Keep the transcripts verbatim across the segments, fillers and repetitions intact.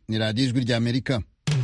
ni radiyo ijwi ry'Amerika.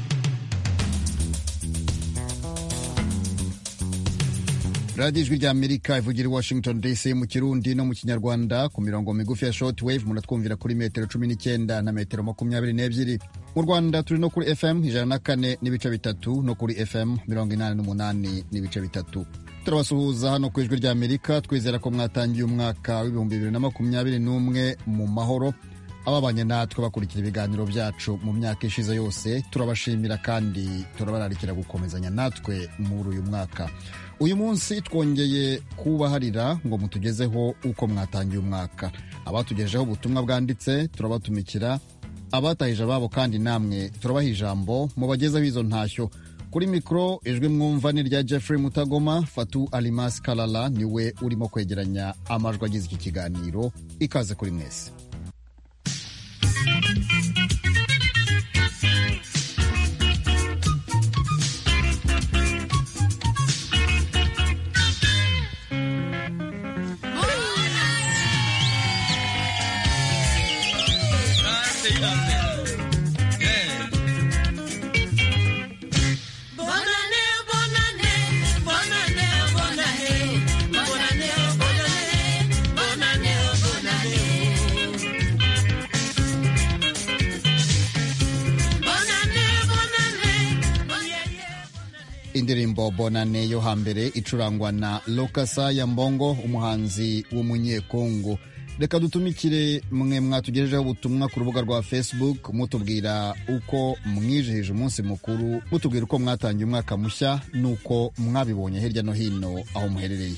radiyo ijwi ry'Amerika ivugira i Washington D C mu Kirundi no mu Kinyarwanda ku mirongo migufi ya shortwave munatwumvira kuri metero cumi n'icyenda na metero makumyabiri n'ebyiri. Mu Rwanda turi no kuri F M ijana na kane n'ibice bitatu no kuri F M mirongo inani n'umunani n'ibice bitatu. Turabasuhuza hano ku ijwi ry'Amerika, twizera ko mwatangiye umwaka w'ibihumbi bibiri na makumyabiri n'umwe mu mahoro. Ababanye natwe bakurikira ibiganiro byacu mu myaka ishize yose turabashimira kandi turabararikira gukomezanya natwe muri uyu mwaka. Uyu munsi twongeye kubaharira ngo mutugezeho uko mwatangiye umwaka. Abatugejeho ubutumwa bwanditse turabatumikira, abatahije ababo kandi namwe turabaha ijambo mubagezeho izo ntashyo. Kuri mikro ijwi mwumva ni rya Jeffrey Mutagoma. Fatu Alimas Kalala niwe urimo kwegeranya amajwi agize iki kiganiro. Ikaze kuri mwese. Indirimbo Bonane yo hambere icurangwa na Lokasa ya Mbongo, umuhanzi w'umunyekongo. Reka dutumikire mwe mwatugejejeho ubutumwa ku rubuga rwa Facebook mutubwira uko mwijihije umunsi mukuru, mutubwira uko mwatangiye umwaka mushya nuko mwabibonye hirya no hino aho muherereye.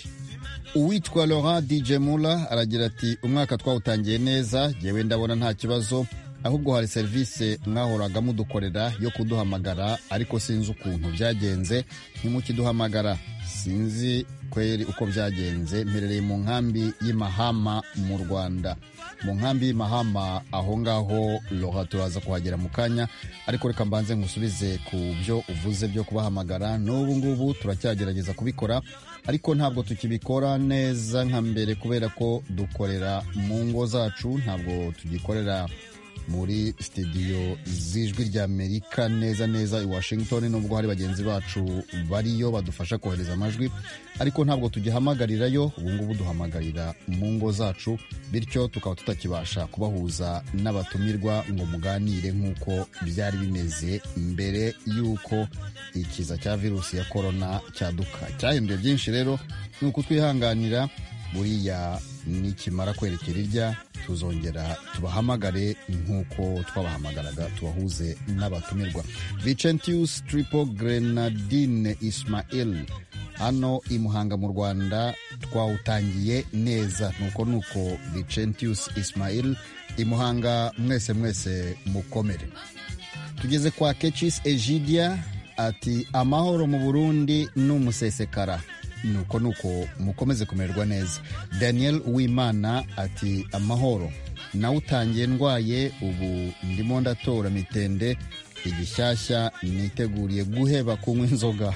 Uwitwa Laurent D J Mula aragira ati umwaka twawutangiye neza, jewe ndabona nta kibazo, ahubwo hari serivisi mwahoraga mudukorera yo kuduhamagara ariko sinzi ukuntu byagenze ntimukiduhamagara. Sinzi kweri uko byagenze. Mperereye mu nkambi y'Imahama mu Rwanda. Mu nkambi y'Imahama aho ngaho Laurent turaza kuhagera mu kanya, ariko reka mbanze ngusubize ku byo uvuze byo kubahamagara. N'ubu ngubu turacyagerageza kubikora ariko ntabwo tukibikora neza nka mbere kubera ko dukorera mu ngo zacu, ntabwo tugikorera muri studio z'ijwi ry'Amerika neza neza i Washington, nubwo hari bagenzi bacu bariyo badufasha kohereza amajwi, ariko ntabwo tugihamagarirayo. ubu ngubu duhamagarira mu ngo zacu, bityo tukaba tutakibasha kubahuza n'abatumirwa ngo muganire nk'uko byari bimeze mbere y'uko ikiza cya virusi ya corona cyaduka. Cyahinduye byinshi rero, ni ukutwihanganira. Buriya nikimara kwerekera irya tuzongera tubahamagare nk'uko twabahamagaraga, tubahuze n'abatumirwa. Vicentius Triple Grenadine Ismail hano i Muhanga mu Rwanda twawutangiye neza. nuko nuko Vicentius Ismail i Muhanga, mwese mwese mukomere. Tugeze kwa Kechis Egidia ati amahoro mu Burundi n'umusesekara. nuko nuko mukomeze kumererwa neza. Daniel Uwimana ati amahoro, nawe utangiye ndwaye, ubu ndimo ndatora mitende igishyashya, niteguriye guheba kunywa inzoga.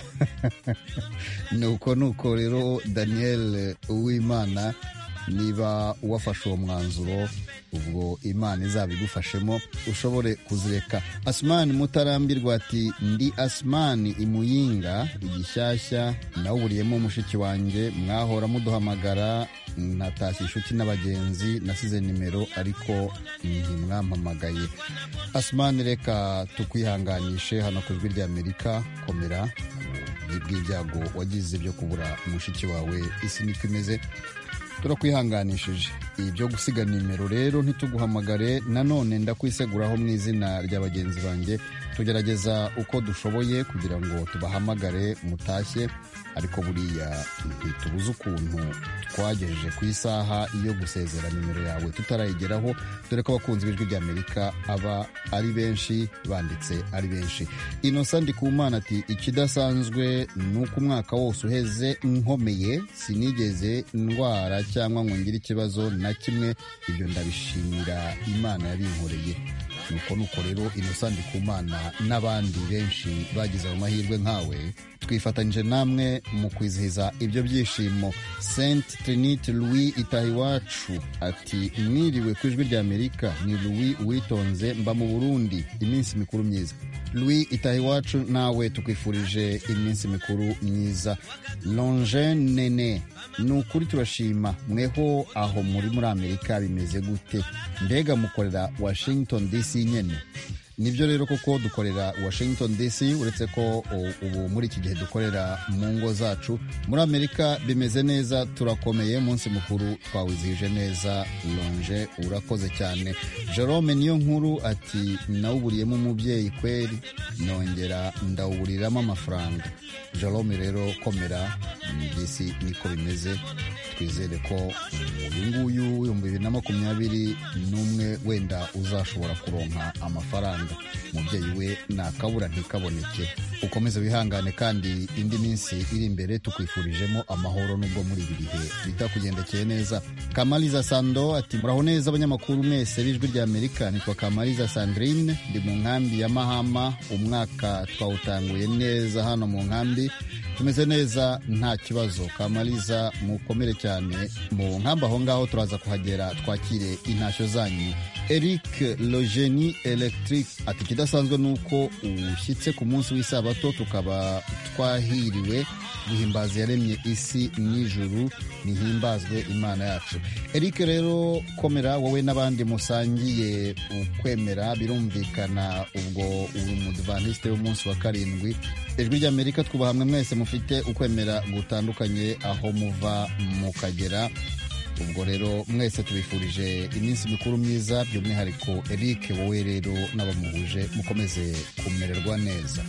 nuko nuko rero Daniel Uwimana, niba uwafashe uwo mwanzuro ubwo Imana izabigufashemo ushobore kuzireka. Asmani Mutarambirwa ati ndi Asmani Imuyinga igishyashya, nawuburiyemo mushiki wanjye, mwahora muduhamagara, natashye inshuti n'abagenzi, nasize nimero ariko ntimwampamagaye. Asmani, reka tukwihanganishe hano ku ijwi ry'Amerika, komera bw'ibyago wagize byo kubura mushiki wawe. Isi niko imeze, turakwihanganishije. Ibyo gusiga nimero rero ntituguhamagare, nanone ndakwiseguraho mu izina rya bagenzi banjye. Tugerageza uko dushoboye kugira ngo tubahamagare mutashye, ariko buriya ntitubuze ukuntu twagejeje ku isaha iyo gusezera nimero yawe tutarayigeraho, dore ko abakunzi b'ijwi ry'Amerika aba ari benshi, banditse ari benshi. Innocent Ndikumana ati ikidasanzwe nuko umwaka wose uheze nkomeye, sinigeze ndwara cyangwa ngo ngire ikibazo na kimwe, ibyo ndabishimira Imana yabinkoreye. nuko nuko rero Innocent Ndikumana n'abandi benshi bagize ayo mahirwe nkawe twifatanyije namwe mu kwizihiza ibyo byishimo. Saint Trinity Louis Itahiwacu ati mwiriwe ku ijwi rya Amerika, ni Louis Uwitonze mba mu Burundi, iminsi mikuru myiza. Louis Itahiwacu nawe tukwifurije iminsi mikuru myiza. Longe Nene ni ukuri turashima, mweho aho muri muri Amerika bimeze gute? Mbega mukorera Washington D C nyene? Nibyo rero koko dukorera Washington D C, uretse ko ubu muri iki gihe dukorera mu ngo zacu. Muri Amerika bimeze neza, turakomeye, umunsi mukuru twawizihije neza. Longe urakoze cyane. Jerome niyo nkuru ati nawuburiyemo umubyeyi kweri, nongera ndawuburiramo amafaranga. Jerome rero komera, D C niko bimeze. Twizere ko uyu nguyu w'ibihumbi bibiri na makumyabiri n'umwe wenda uzashobora kuronka amafaranga. Umubyeyi we nakabura ntikaboneke. Ukomeze wihangane, kandi indi minsi iri imbere tukwifurijemo amahoro nubwo muri ibi bihe bitakugendekeye neza. Kamaliza Sando ati muraho neza abanyamakuru mwese b'ijwi rya Amerika, nitwa Kamaliza Sandrine, ndi mu nkambi ya Mahama. Umwaka twawutanguye neza hano mu nkambi, tumeze neza nta kibazo. Kamaliza mukomere cyane mu nkambi aho ngaho, turaza kuhagera twakire intashyo zanyu. Eric Logeni Electric ati kidasanzwe nuko ushyitse ku munsi w'isabato tukaba twahiriwe guhimbaza yaremye isi n'ijuru, nihimbazwe Imana yacu. Eric rero komera, wowe n'abandi musangiye ukwemera, birumvikana ubwo uri umudventiste w'umunsi wa karindwi. Ijwi rya Amerika twubaha hamwe mwese mufite ukwemera gutandukanye aho muva mukagera. Ubwo rero mwese tubifurije iminsi mikuru myiza, by'umwihariko Eric wowe rero n'abamuhuje mukomeze kumererwa neza.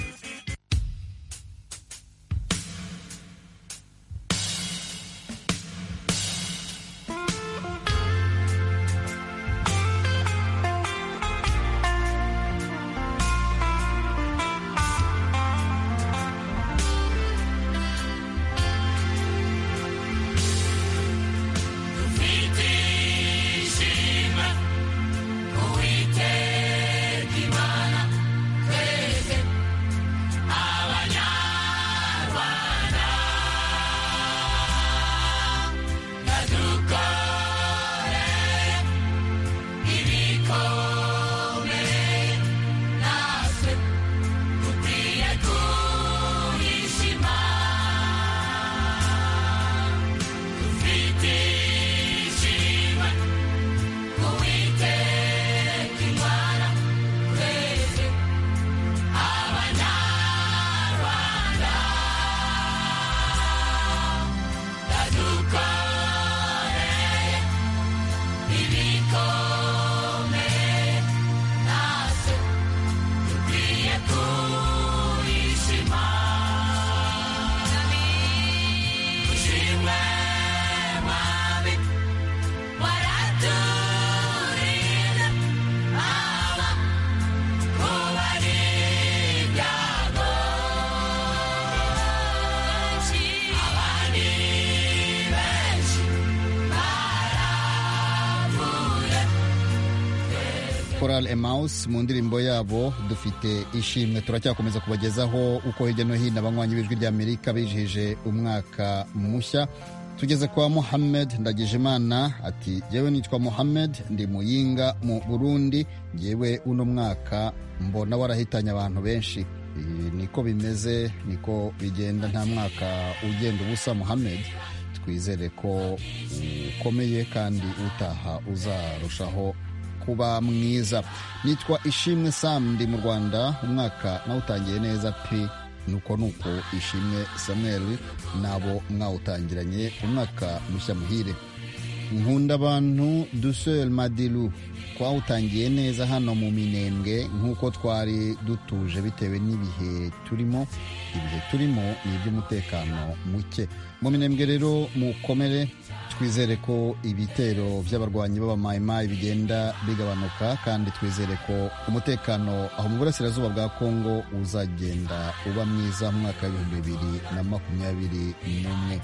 Choral Emmaus mu ndirimbo yabo dufite ishimwe. Turacyakomeza kubagezaho uko hirya no hino abanywanyi b'ijwi rya Amerika bijije umwaka mushya. Tugeze kwa Mohamed Ndagijimana ati jewe nitwa Mohamed, ndi Muyinga mu Burundi. Jewe uno mwaka mbona warahitanye abantu benshi. E, niko bimeze, niko bigenda, nta mwaka ugenda ubusa. Mohamed, twizere ko ukomeye kandi utaha uzarushaho kuba mwiza. Nitwa Ishimwe Sam, ndi mu Rwanda. Umwaka nawutangiye neza pe, nuko nuko Ishimwe Samuel nabo mwawutangiranye umwaka mushya muhire. Nkunda abantu Dusel Madilu, twawutangiye neza hano mu Minembwe nkuko twari dutuje bitewe n'ibihe turimo. Ibihe turimo ni iby'umutekano muke mu Minembwe. Rero mukomere, twizere ko ibitero by'abarwanyi b'abamayimayi bigenda bigabanuka, kandi twizere ko umutekano aho mu burasirazuba bwa Kongo uzagenda uba mwiza mu mwaka w'ibihumbi bibiri na makumyabiri n'umwe.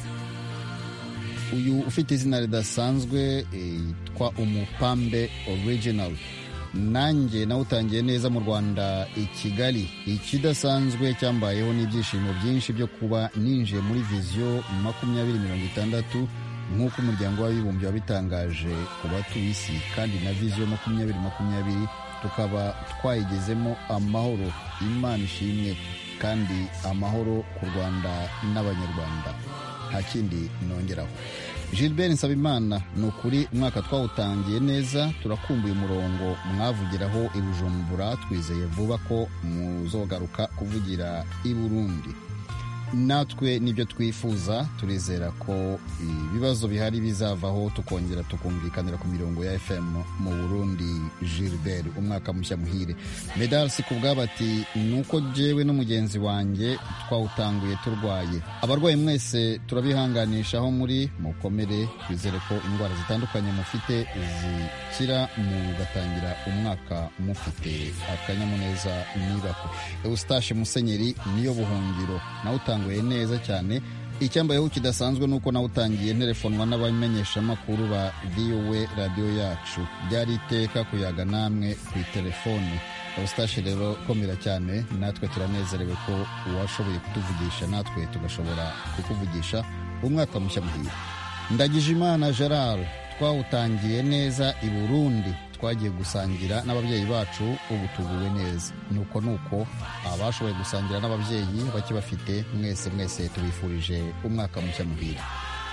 Uyu ufite izina ridasanzwe yitwa Umupambe Original nanjye nawutangiye neza mu Rwanda i Kigali. Ikidasanzwe cyambayeho n'ibyishimo byinshi byo kuba ninjiye muri viziyo makumyabiri mirongo itandatu nk'uko umuryango w'abibumbye wabitangaje ku batuye isi, kandi na viziyo makumyabiri makumyabiri tukaba twayigezemo amahoro. Imana ishimwe, kandi amahoro ku Rwanda n'Abanyarwanda, nta kindi nongeraho. Gilbert Nsabimana, ni ukuri umwaka twawutangiye neza, turakumbuye umurongo mwavugiraho i Bujumbura, twizeye vuba ko muzogaruka kuvugira i Burundi. Natwe nibyo twifuza, turizera ko ibibazo bihari bizavaho tukongera tukumvikanira ku mirongo ya F M mu Burundi. Gilbert, umwaka mushya muhire. Medal Sikubwabati, nuko jewe n'umugenzi wanjye twawutanguye turwaye. Abarwayi mwese turabihanganisha aho muri, mukomere, twizere ko indwara zitandukanye mufite zikira, mugatangira umwaka mufite akanyamuneza nibako. Eustache Musenyeri niyo buhungiro, nawe utanguye neza cyane. Icyambayeho kidasanzwe nuko nawutangiye telefonwa n'abamenyeshamakuru ba V O A radio yacu. Byari iteka kuyaga namwe ku telefone. Eustache rero komera cyane, natwe turanezerewe ko washoboye kutuvugisha, natwe tugashobora kukuvugisha. Umwaka mushya muhire. Ndagijimana Gerard, twawutangiye neza i Burundi, twagiye gusangira n'ababyeyi bacu, ubu tuguwe neza. Nuko nuko abashoboye gusangira n'ababyeyi bake bafite, mwese mwese tubifurije umwaka mushya muhire.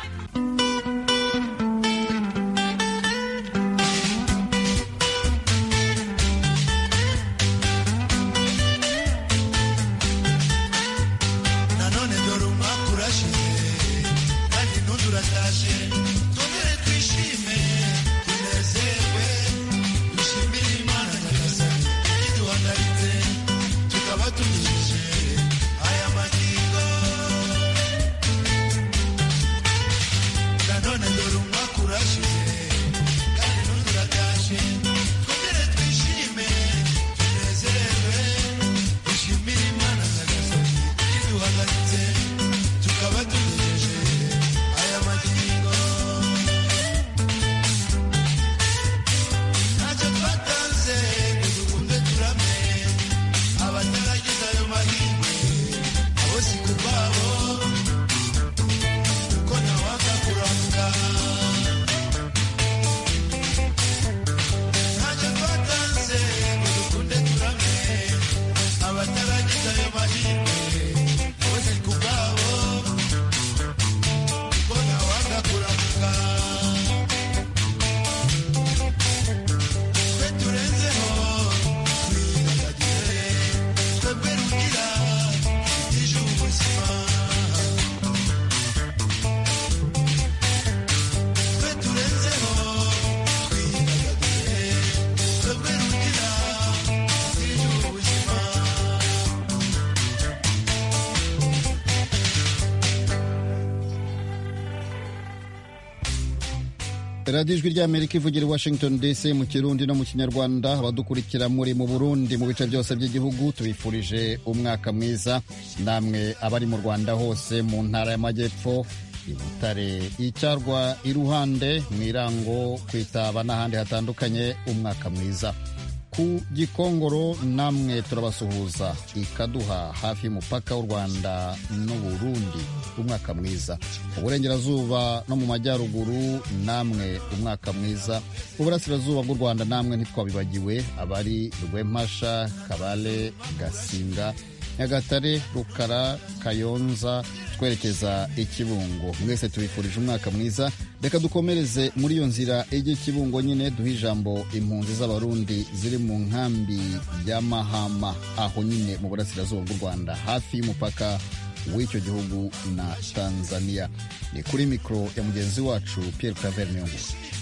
Radio Ijwi ry'Amerika ivugira i Washington D C mu Kirundi no mu Kinyarwanda. Abadukurikira muri mu Burundi, mu bice byose by'igihugu, tubifurije umwaka mwiza. Namwe abari mu Rwanda hose, mu ntara y'Amajyepfo, i Butare, i Cyarwa, i Ruhande, mu Irango, Kwitaba n'ahandi hatandukanye, umwaka mwiza. Ku Gikongoro namwe turabasuhuza, i Kaduha hafi y'umupaka w'u Rwanda n'u Burundi, umwaka mwiza. Uburengerazuba no mu majyaruguru namwe umwaka mwiza. Uburasirazuba bw'u Rwanda namwe ntitwabibagiwe, abari Rwempasha, Kabale, Gasinga, Nyagatare, Rukara, Kayonza, twerekeza i Kibungo, mwese tubifurije umwaka mwiza. Reka dukomereze muri iyo nzira ijya Kibungo nyine, duha ijambo impunzi z'abarundi ziri mu nkambi ya Mahama, aho nyine mu burasirazuba bw'u Rwanda hafi y'umupaka w'icyo gihugu na Tanzania. Ni kuri mikro ya mugenzi wacu Pierre Claver Nyongo.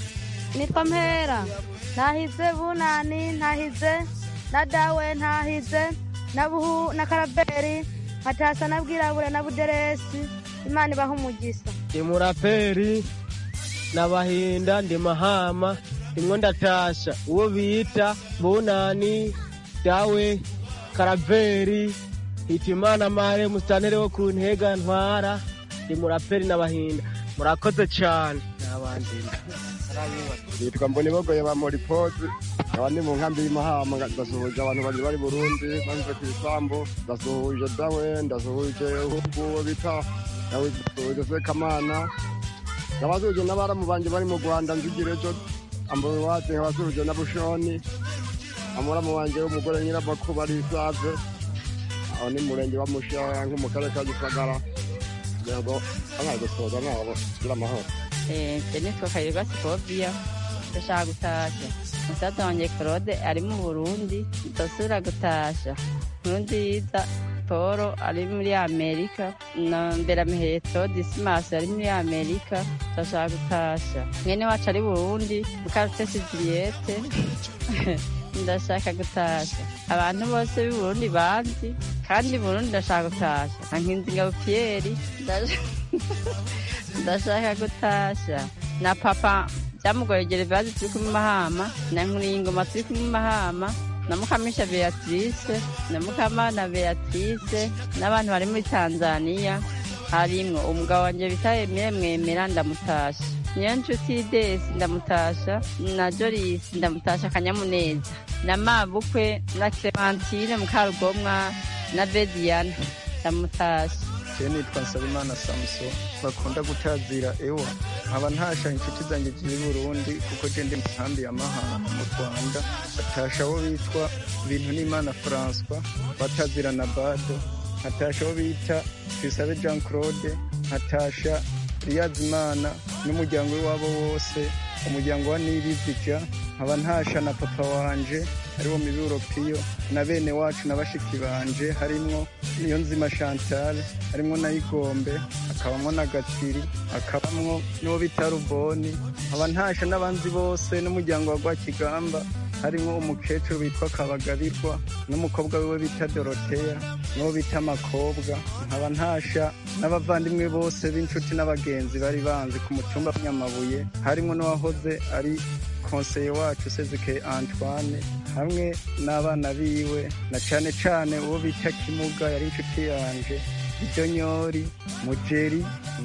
Nitwa Mpera, nahize Bunani, nahize na Dawe, nahize na Buhu na Karaberi, Hatasa na Bwirabure na Buderesi. Imana ibaha umugisha. Ndi muraperi n'abahinda, ndi Mahama, ndimwo ndatasha uwo bita Bunani, Dawe, Karaberi, Hitimana Mare, mustanere wo ku Ntega Ntwara. Ndi muraperi n'abahinda. Murakoze cyane. Nabandi nitwa Mbonibogoye ba Moripozi, abandi mu nkambi y'Imahama ndasuhuje abantu bari bari Burundi banze ku isambu ndasuhuje dawe ndasuhuje uwo bita dawe ndasuhuje Sekamana ndabasuhuje n'abaramu banje bari mu Rwanda nzigirejo ambaye wate nkabasuhuje na Bushoni amuramu wanje w'umugore nyirabakuba ari Save aho ni murenge wa Musha nko mu karere ka Gisagara yego abangasoza nabo gira amahoro eh tenitwa Kayirwa Sipobia ndashaka gutasha musaza wanje Claude ari mu Burundi ndasubira gutasha Nkurunziza Paul ari muri Amerika na Mberamuheto Dismas ari muri Amerika ndashaka gutasha mwene wacu ari Burundi Mukarutesi Juliette ndashaka gutasha abantu bose b'i Burundi banzi kandi Burundi ndashaka gutasha Nkinzingabo Pierre ndashaka gutasha na papa byamugoye Gervase turi kumwe Mahama na Nkuringoma turi kumwe Mahama na Mukamisha Beatrice na Mukamana Beatrice n'abantu bari muri Tanzania harimwo umugabo wanje bita Emile Mwemera ndamutasha Nyinshuti Desi ndamutasha na Joris ndamutasha Kanyamuneza na Mabukwe na Clementine Mukarugomwa na Bediana ndamutasha Je nitwa Nsabimana Samson bakunda gutazira ewa nkaba ntasha inshuti zanjye ziri Burundi kuko je ndi mu nkambi ya Mahama mu Rwanda batasha abo bitwa Bintu n'Imana François batazira na Bado hatasha abo bita Twisabe Jean Claude hatasha Riyazimana n'umuryango wabo wose umuryango wa Nibizija nkaba ntasha na papa wanje ariwo mu Europeyo na bene wacu na bashiki banje harimwo niyo nzima Chantal harimwo na Igombe akabamwo na Gatiri akabamwo n'uwo bita Ruboni nkaba ntasha n'abanzi bose n'umuryango wa Rwakigamba harimwo umukecuru witwa Kabagabirwa n'umukobwa wiwe bita Dorothea n'uwo bita Makobwa nkaba ntasha n'abavandimwe bose b'inshuti n'abagenzi bari banzi ku mutumba w'Nyamabuye harimwo n'uwahoze ari konseye wacu Sezike Antoine hamwe n'abana biwe na cane cane uwo bita Kimuga yari inshuti yanje Idonyori Mujeri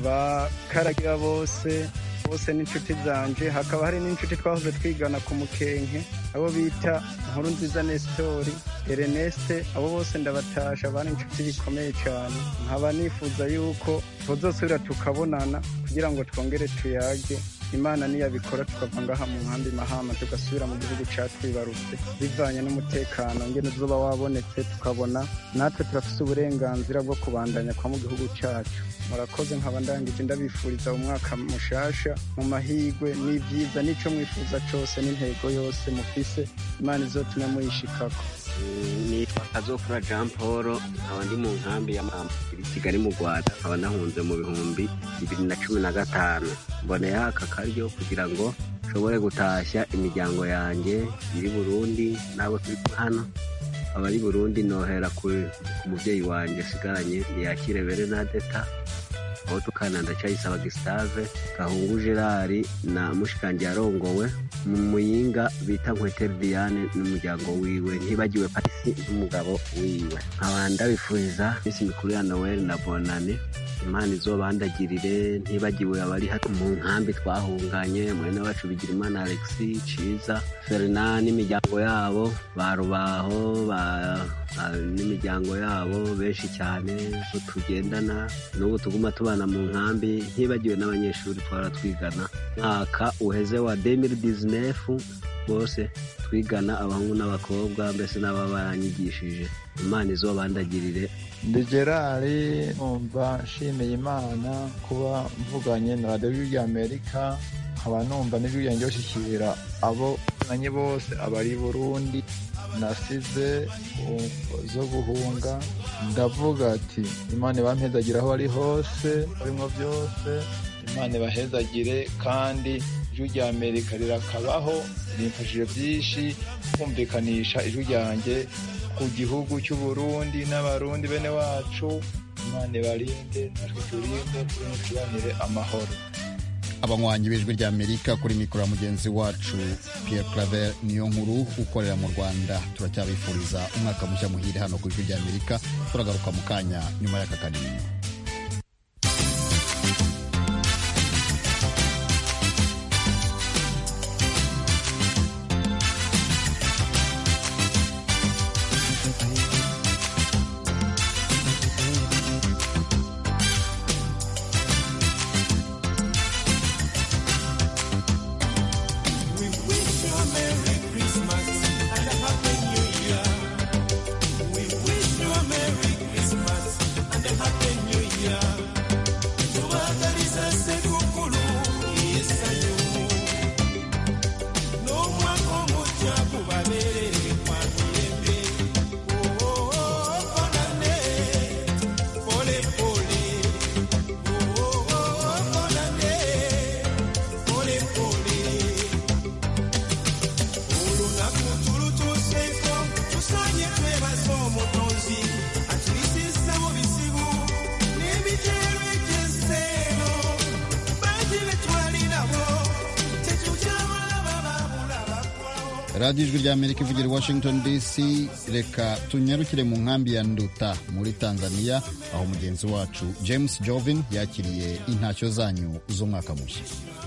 bakaragira bose bose n'inshuti zanje hakaba hari n'inshuti twahoze twigana ku Mukenke abo bita Nkurunziza Nestori Erneste abo bose ndabatasha bari inshuti bikomeye cyane nkaba nifuza yuko tuzosubira tukabonana kugira ngo twongere tuyage Imana niyabikora tukava ngaha mu nkambi Mahama tugasubira mu gihugu cyacu twibarutse bivanye n'umutekano ngene uzoba wabonetse tukabona natwe turafise uburenganzira bwo kubandanya kwa mu gihugu cyacu murakoze nkaba ndangije ndabifuriza umwaka mushasha mu mahigwe n'ivyiza nico mwifuza cyose n'intego yose mufise Imana izotume muyishikako nitwa Kazokura Jean Paul nkaba ndi mu nkambi ya Mahama iri Kigali mu Rwanda nkaba nahunze mu bihumbi bibiri na cumi na gatanu mboneye aka karyo kugira ngo nshobore gutashya imiryango yanjye iri Burundi nabo turi hano abari Burundi nohera ku muvyeyi wanje sigaranye yakire Bernadetta aho tukana ndacayisaba Gustave Gahungu Gerard na mushikanje yarongowe mu Muyinga bita Nkwetere Diane n'umuryango wiwe ntibagiwe Patrice n'umugabo wiwe nkabanda bifuriza isi mikuru ya Noel na Bonane Imana izobandagirire ntibagiwe abari hatu mu nkambi twahunganye mwene wacu Bigirimana Alexis Ciza Fernand n'imiryango yabo barubaho ba n'imiryango yabo benshi cyane tugendana n'ubu tuguma tubana mu nkambi ntibagiwe n'abanyeshuri twara twigana mwaka uheze wa deux mille dix-neuf bose twigana abahungu n'abakobwa mbese n'ababaranyigishije Imana izobandagirire Ndi Gerard numva nshimiye Imana kuba mvuganye na Radio y'Amerika nkaba numva n'ijwi ryanjye bashikira abo nanye bose abari Burundi nasize zo guhunga ndavuga ati Imana bampezagire aho ari hose barimo byose Imana bahezagire kandi ijwi rya Amerika rirakabaho rimfashije byinshi kumvikanisha ijwi ryanjye ku gihugu cy'u Burundi n'abarundi bene wacu Imana barinde natwe turinde turanire amahoro abanywanyi b'ijwi rya Amerika kuri mikoro mugenzi wacu Pierre Claver niyo nkuru ukorera mu Rwanda turacyabifuriza umwaka mushya muhire hano ku ijwi rya Amerika turagaruka mu kanya nyuma y'aka kanini radiyo ijwi rya amerika ivugira i washington dc. reka tunyarukire mu nkambi ya Nduta muri Tanzania, aho mugenzi wacu James Jovin yakiriye intashyo zanyu z'umwaka mushya.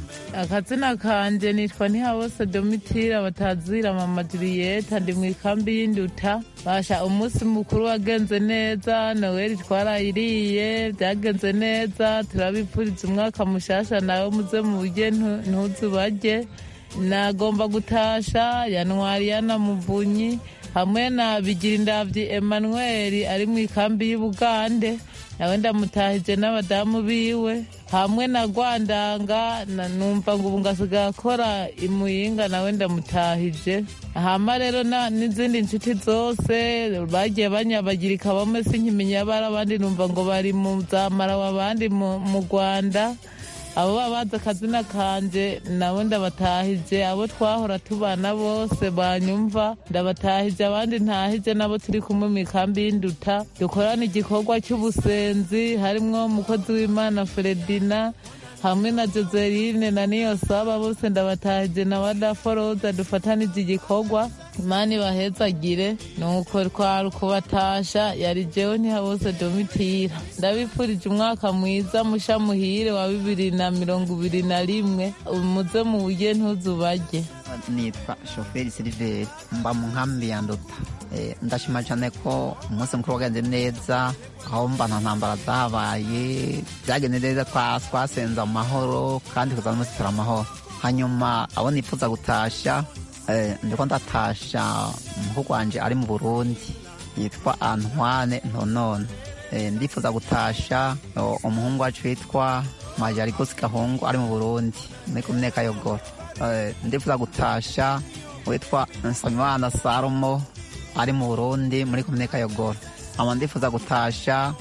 akazina kanje nitwa Ntihabose Domitira batazira mama Julieta, ndi mu ikambi y'Induta. basha umunsi mukuru wagenze neza, Noel twarayiriye byagenze neza, turabipfuriza umwaka mushasha nawe muze muje ntuzu barye. nagomba gutasha Yanwari Yana Muvunyi hamwe na Bigirindavyi Emmanuel ari mu ikambi y'Ubugande, nawe ndamutahije n'abadamu biwe, hamwe na Rwandanga numva ngo ubu ngasigaye akora imuyinga, nawe ndamutahije. hama rero n'izindi nshuti zose bagiye banyabagirika, bamwe sinkimenya bara, abandi numva ngo bari mu zamara w'abandi mu Rwanda. abo babaza akazina kanje nabo ndabatahije, abo twahora tubana bose banyumva ndabatahije, abandi ntahije nabo turi kumwe mu ikambi y'Induta dukorana igikorwa cy'ubusenzi, harimwo umukozi w'Imana Fredina hamwe na Joseline na Niyosaba, bose ndabatahije na Wadaforoza dufatanije igikorwa. Imana ibahezagire. nuko twari kubatasha, yari jewe Ntihabose Domitira. ndabipfurije umwaka mwiza musha muhire wa bibiri na mirongo ibiri na rimwe, muze muwurye ntuzu barye. nitwa Shoferi Siliveri, mba mu nkambi ya Nduta. ndashima cyane ko umunsi mukuru wagenze neza, aho mba nta ntambara zabaye, byagenze neza, twasenze amahoro kandi kuzana umunsi turi amahoro. hanyuma abo nifuza gutasha, ndiko ndatasha umuhungu wanje ari mu Burundi yitwa Antoine Ntonone. ndifuza gutasha umuhungu wacu witwa Majarigos Gahungu ari mu Burundi muri komine Kayogoro. ndifuza gutasha witwa Nsabimana Salomo ari mu Burundi muri komine Kayogoro. ama ndifuza gutasha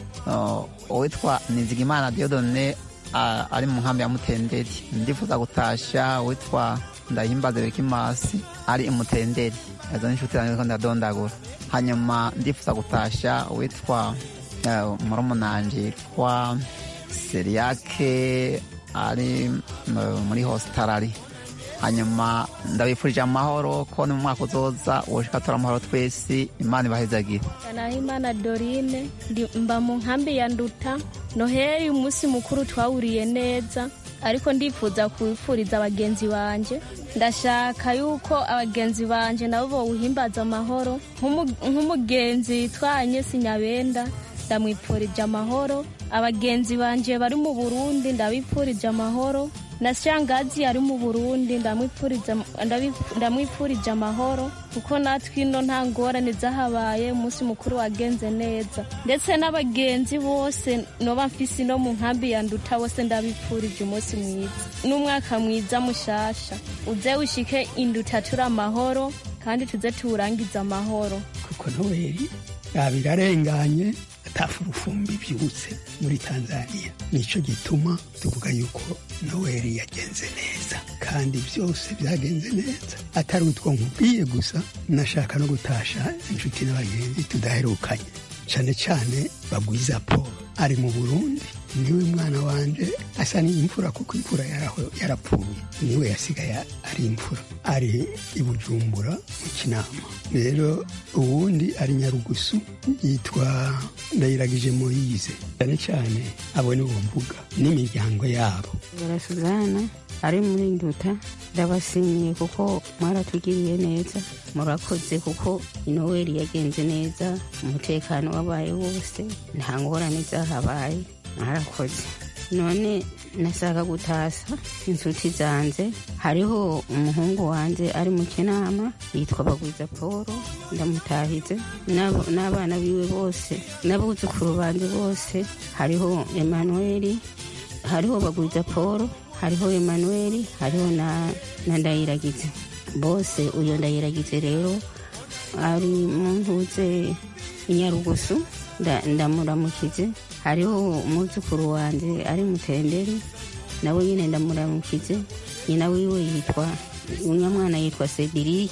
witwa Nizigimana Diodone ari mu nkambi ya Mutenderi. ndifuza gutasha witwa Ndahimbaze Berikimasi ari Mutenderi. izo nshuti zanjye ko ndadondagura. hanyuma ndifuza gutasha witwa murumunanje yitwa Seriake ari muri Australia. hanyuma ndabifurije amahoro ko ni mu mwaka uzoza woshika tora amahoro twese. Imana ibahezagire. Nahimana Dorine, mba mu nkambi ya Nduta. Noheli umunsi mukuru twawuriye neza, ariko ndifuza kubifuriza abagenzi banje. ndashaka yuko abagenzi banje nabo bowuhimbaza amahoro. nk'umugenzi twanye Sinyabenda ndamwipfurije amahoro. abagenzi banje bari mu Burundi ndabipfurije amahoro. na Shangazi ari mu Burundi ndamwipfurije amahoro, kuko natwe ino nta ngorane zahabaye, umunsi mukuru wagenze neza. ndetse n'abagenzi bose noba mfise no mu nkambi ya Nduta bose ndabipfurije umunsi mwiza n'umwaka mwiza mushasha. uze ushike Induta turi amahoro kandi tuze tuwurangiza amahoro, kuko Noheli yabirarenganye atafurufumbi byutse muri Tanzania. nico gituma tuvuga yuko Noheli yagenze neza kandi byose byagenze neza, atari utwo nkubwiye gusa. nashaka no gutasha inshuti n'abagenzi tudaherukanye, cyane cyane Bagwiza Paul ari mu Burundi. niwe mwana wanje asa n'imfura, kuko imfura yarapfuye, niwe yasigaye ari imfura, ari i Bujumbura mu Kinama. rero uwundi ari Nyarugusu yitwa Ndayiragije Moise. cyane cyane abo ni bo mvuga n'imiryango yabo. Barasuzana ari muri Nduta, ndabashimiye kuko mwaratugiriye neza, murakoze kuko Noheli yagenze neza, umutekano wabaye wose, nta ngorane zahabaye, mwarakoze. none nashaka gutasa inshuti zanjye. hariho umuhungu wanjye ari mu Kinama yitwa Bagwiza Paul, ndamutahize n'abana biwe bose n'abuzukuru banje bose. hariho Emmanuel, hariho Bagwiza Paul, hariho Emmanuel, hariho na, na Ndayiragize bose. uyo Ndayiragize rero ari mu ntuze Inyarugusu, ndamuramukize. hariho umuzukuru wanje ari Mutenderi, nawe nyine ndamuramukize. nyina wiwe yitwa unyamwana yitwa Cedric,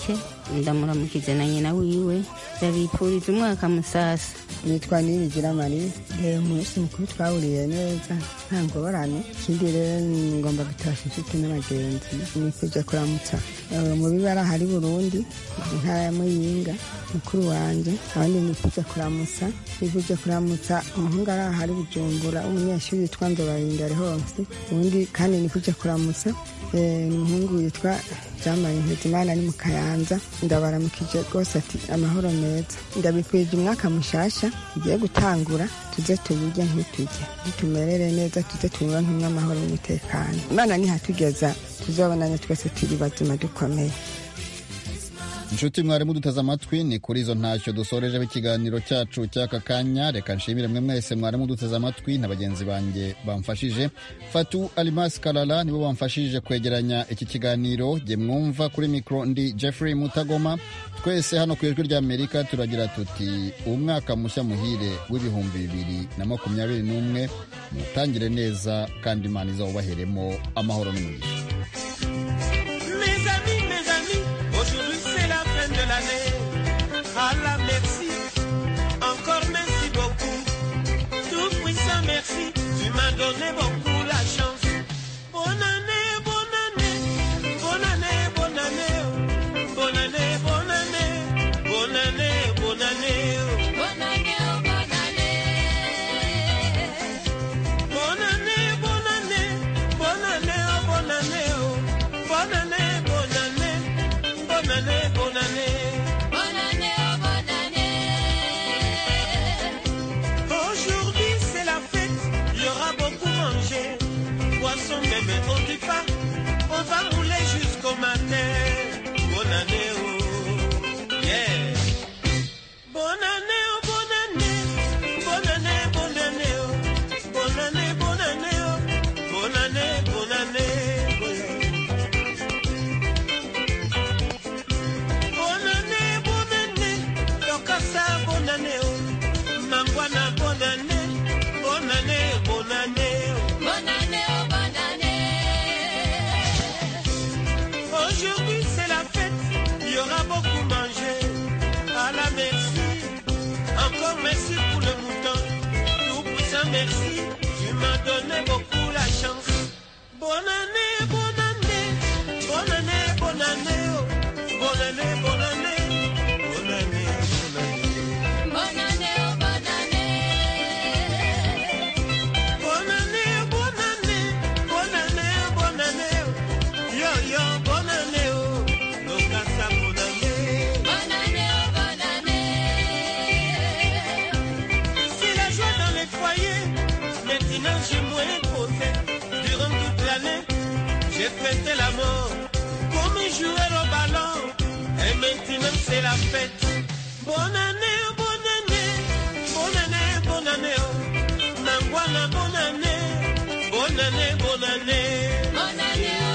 ndamuramukize na nyina wiwe ndabipfuriza umwaka musasa. Nitwa Nibigira Marie, umunsi mukuru twawuriye neza nta ngorane. Ikindi rero ngomba gutasha inshuti n'abagenzi nifuje kuramutsa mu bibara hari Burundi intara ya Muyinga mukuru wanje, abandi nifuje kuramutsa nifuje kuramutsa umuhungu ari ahari Bujumbura umunyeshuri yitwa Ndobarinda ari hose, ubundi kandi nifuje kuramutsa umuhungu yitwa Jamari Nkizimana ari mu Kayanza, ndabaramukije rwose ati amahoro meza. Ndabifurije umwaka mushasha ugiye gutangura, tuze tubirya ntitujye, tumerere neza, tuze tunyura nk'amahoro n'umutekano. Imana nihatugeza tuzabonana twese turi bazima dukomeye. Inshuti mwarimu duteze amatwi, ni kuri izo ntacyo dusorejeho ikiganiro cyacu cy'aka kanya. Reka nshimire mwe mwese mwarimu duteze amatwi na bagenzi banjye bamfashije. Fatu Alimas Kalala nibo bamfashije kwegeranya iki kiganiro. Jye mwumva kuri mikro ndi Jeffrey Mutagoma. Twese hano ku Ijwi ry'Amerika turagira tuti umwaka mushya muhire w'ibihumbi bibiri na makumyabiri n'umwe, mutangire neza kandi Imana izawubaheremo amahoro n'umugisha. Allah merci, encore merci beaucoup. Tout puissant merci, tu m'as donné beaucoup la chance. Bonne année, bonne année, bonne année, bonne année, bonne année, bonne année, bonne année, bonne année, bonne année, bonne année, bonne année, bonne année, bonne année, bonne année, bonne année, bonne année, bonne année, bonne année. Même on dit pas, on va rouler jusqu'au matin. Bonne année, oh, yeah. Bonne année, oh, bonne année, bonne année, bonne année, oh, bonne année, bonne année, oh, bonne année, bonne année, bonne année, bonne année, Lokasa, bonne année, oh, Mangwana, bonne année, bonne année, bonne année, bonne année, oh, bonne année. Aujourd'hui c'est la fête, il y aura beaucoup mangé. Allah merci, encore merci pour le mouton. Tout puissant merci, tu m'as donné beaucoup la chance. Bonne année, bonne année, bonne année, bonne année, oh. Bonne année, bonne année, bonne année, bonne année, bonne année, oh, bonne année, bonne année, bonne année, bonne année, bonne année, yo yo, bonne année, oh, Lokasa, bonne année, bonne année, oh, bonne année. C'est la joie dans les foyers, maintenant j'ai moins posé. Durant toute l'année, j'ai fêté la mort, comme un joueur au ballon, et maintenant c'est la fête. Bonne année, bonne année, bonne année, bonne année, oh, Nangwana, bonne année, bonne année, bonne année, bonne année, oh.